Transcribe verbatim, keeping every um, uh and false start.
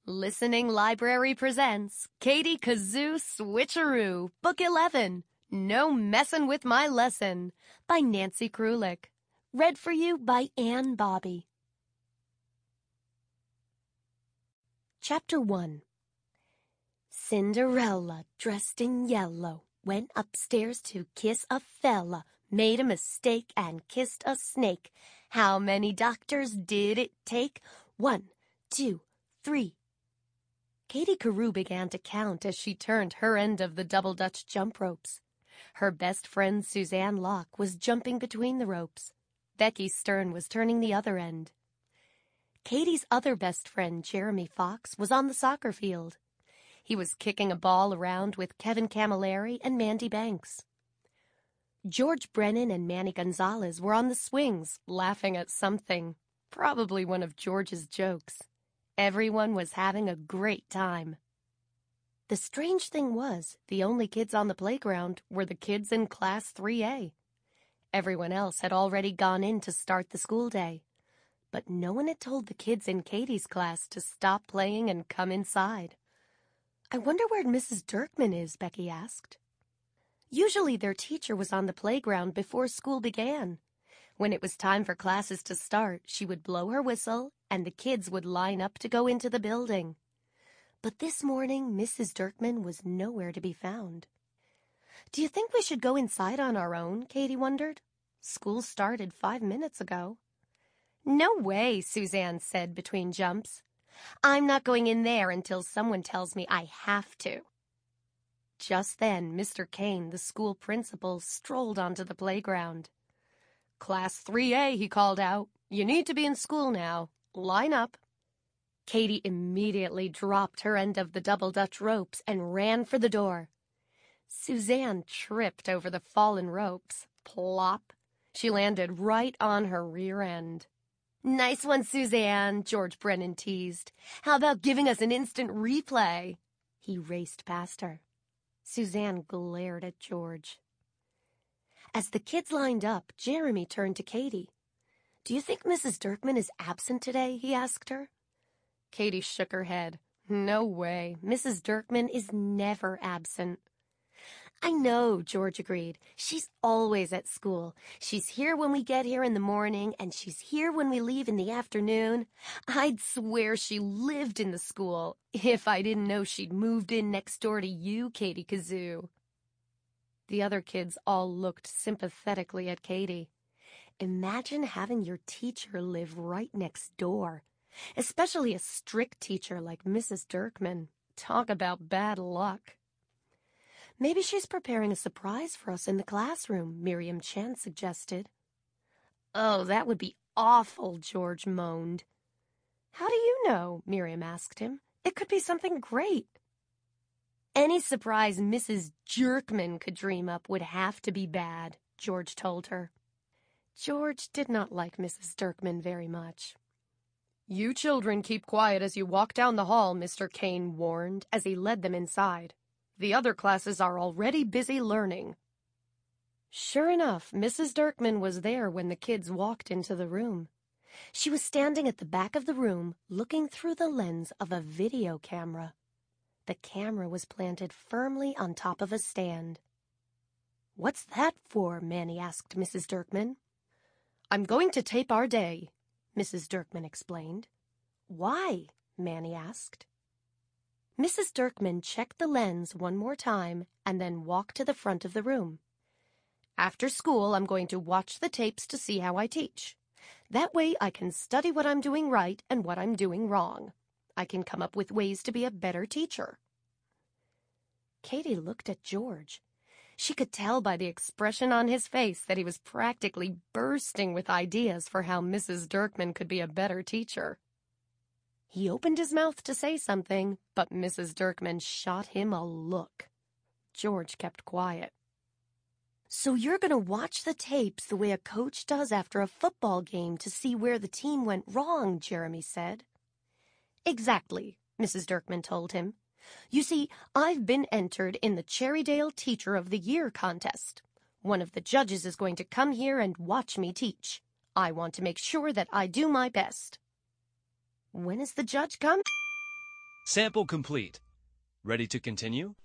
Listening Library presents Katie Kazoo Switcheroo, Book eleven, No Messin' With My Lesson, by Nancy Krulik. Read for you by Ann Bobby. Chapter one. Cinderella, dressed in yellow, went upstairs to kiss a fella, made a mistake and kissed a snake. How many doctors did it take? One, two, three. Katie Carew began to count as she turned her end of the double Dutch jump ropes. Her best friend Suzanne Locke was jumping between the ropes. Becky Stern was turning the other end. Katie's other best friend, Jeremy Fox, was on the soccer field. He was kicking a ball around with Kevin Camilleri and Mandy Banks. George Brennan and Manny Gonzalez were on the swings, laughing at something, probably one of George's jokes. Everyone was having a great time. The strange thing was, the only kids on the playground were the kids in Class three A. Everyone else had already gone in to start the school day. But no one had told the kids in Katie's class to stop playing and come inside. "I wonder where Missus Dirkman is," Becky asked. Usually their teacher was on the playground before school began. When it was time for classes to start, she would blow her whistle, and the kids would line up to go into the building. But this morning, Missus Dirkman was nowhere to be found. "Do you think we should go inside on our own?" Katie wondered. "School started five minutes ago." "No way," Suzanne said between jumps. "I'm not going in there until someone tells me I have to." Just then, Mister Kane, the school principal, strolled onto the playground. "Class three A, he called out. "You need to be in school now. Line up." Katie immediately dropped her end of the double Dutch ropes and ran for the door. Suzanne tripped over the fallen ropes. Plop! She landed right on her rear end. "Nice one, Suzanne," George Brennan teased. "How about giving us an instant replay?" He raced past her. Suzanne glared at George. As the kids lined up, Jeremy turned to Katie. "Do you think Missus Dirkman is absent today?" he asked her. Katie shook her head. "No way. Missus Dirkman is never absent." "I know," George agreed. "She's always at school. She's here when we get here in the morning, and she's here when we leave in the afternoon. I'd swear she lived in the school, if I didn't know she'd moved in next door to you, Katie Kazoo." The other kids all looked sympathetically at Katie. Imagine having your teacher live right next door, especially a strict teacher like Missus Dirkman. Talk about bad luck. "Maybe she's preparing a surprise for us in the classroom," Miriam Chan suggested. "Oh, that would be awful," George moaned. "How do you know?" Miriam asked him. "It could be something great." "Any surprise Missus Jerkman could dream up would have to be bad," George told her. George did not like Missus Dirkman very much. "You children keep quiet as you walk down the hall," Mister Kane warned as he led them inside. "The other classes are already busy learning." Sure enough, Missus Dirkman was there when the kids walked into the room. She was standing at the back of the room, looking through the lens of a video camera. The camera was planted firmly on top of a stand. "What's that for?" Manny asked Missus Dirkman. "I'm going to tape our day," Missus Dirkman explained. "Why?" Manny asked. Missus Dirkman checked the lens one more time and then walked to the front of the room. "After school, I'm going to watch the tapes to see how I teach. That way I can study what I'm doing right and what I'm doing wrong. I can come up with ways to be a better teacher." Katie looked at George. She could tell by the expression on his face that he was practically bursting with ideas for how Missus Dirkman could be a better teacher. He opened his mouth to say something, but Missus Dirkman shot him a look. George kept quiet. "So you're going to watch the tapes the way a coach does after a football game to see where the team went wrong," Jeremy said. "Exactly," Missus Dirkman told him. "You see, I've been entered in the Cherrydale Teacher of the Year contest. One of the judges is going to come here and watch me teach. I want to make sure that I do my best." "When is the judge come?" Sample complete. Ready to continue?